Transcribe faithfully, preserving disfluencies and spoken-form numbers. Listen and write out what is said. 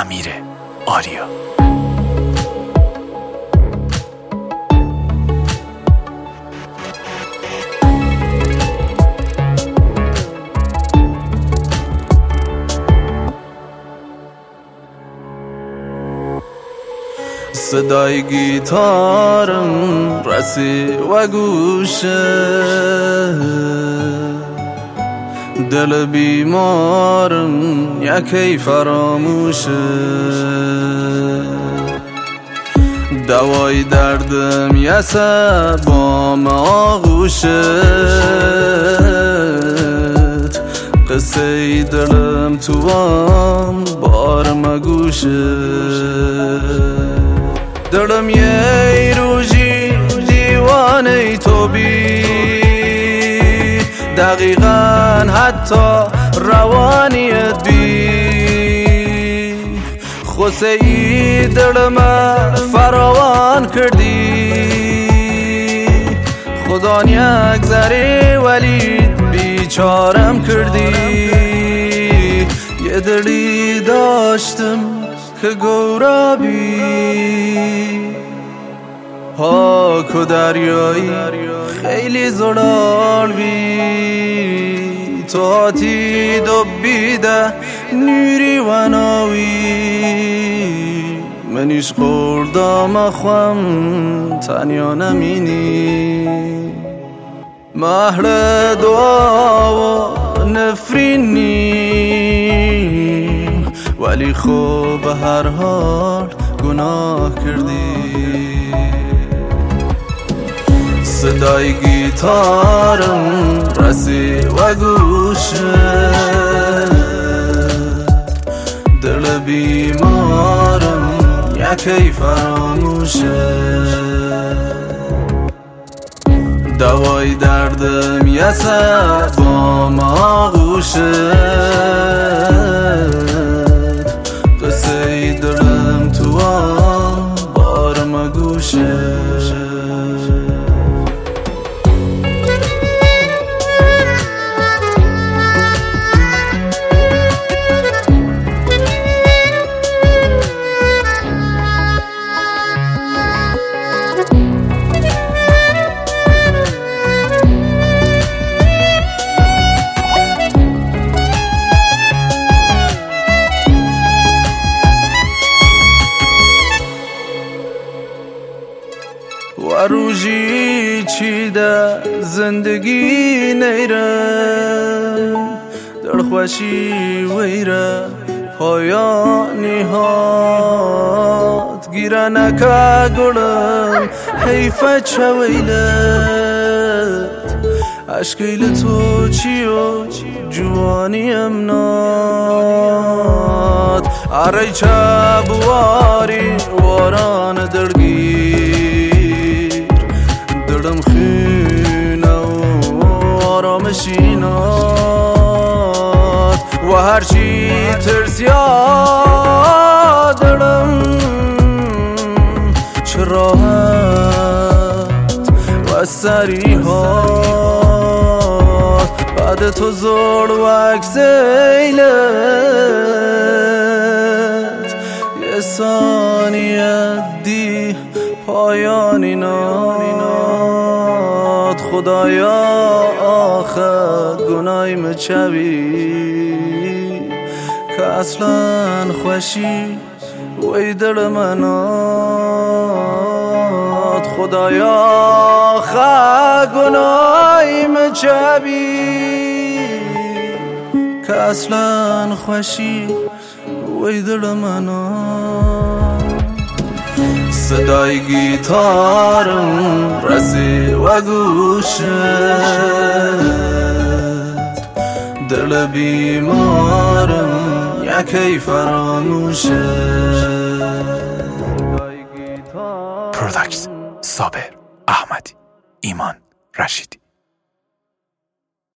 امیر آریا. صدای گیتارم رسی و گوشه، دل بیمارم یکی فراموشه، دوای دردم یه سر بام آغوشه، قصه دلم تو آن بار مگوشه، دلم یه روزی دیوانه تو بی، دقیقاً حتی روانیت بی، خوسه ای دلم فراوان کردی، خدا یک ذره ولی بیچارم کردی، یه دلی داشتم که گورابی، پاک و دریایی خیلی زلال بی، تو هاتی دوبیده نیری و ناوی، منیش خوردم اخوام تنیا نمینی، مهر دعا و نفرین نیم، ولی خوب به هر حال گناه کردی. صدای گیتارم رسی و گوشه، دل بیمارم یکی فراموشه، دوای دردم یه سر بام آغوشه، قصه دلم تو آن بار مگوشه. و روزی چیده زندگی نیرم، در خوشی ویره پایانی هات، گیره نکه گلم حیفه چویلت، عشقیل تو چی و جوانیم ناد، اره چه بواری واران دلگیر، دلم خینه و آرامشی ناد، و هرچی ترسیا دلم چه راحت و سری هات، بعد تو زور و اکسیلت، یه ثانیت دی پایانی ناد، خدایا آخر گناهیم چوی، که اصلا خوشی وی دل مناد، خدایا آخر گناهیم چوی، که اصلا خوشی وی دل مناد. صدای گیتارم رسی و گوشه، دل بیمارم یکی فراموشه. پروداکت صابر احمدی، ایمان رشیدی.